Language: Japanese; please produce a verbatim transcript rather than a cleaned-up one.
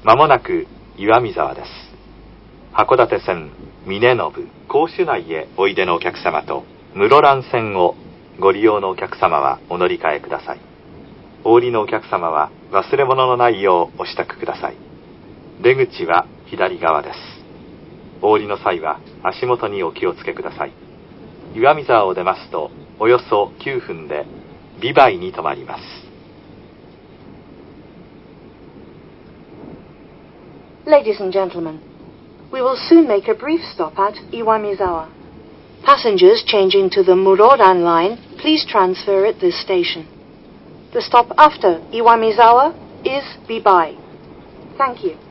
まもなく岩見沢です。函館線峰延甲州内へおいでのお客様と室蘭線をご利用のお客様はお乗り換えください。お降りのお客様は忘れ物のないようお支度ください。出口は左側です。お降りの際は足元にお気をつけください。岩見沢を出ますとおよそきゅうふんで美唄に停まります。 Ladies and gentlemen, we will soon make a brief stop at Iwamizawa. Passengers changing to the Muroran line, please transfer at this station. The stop after Iwamizawa is Bibai. Thank you.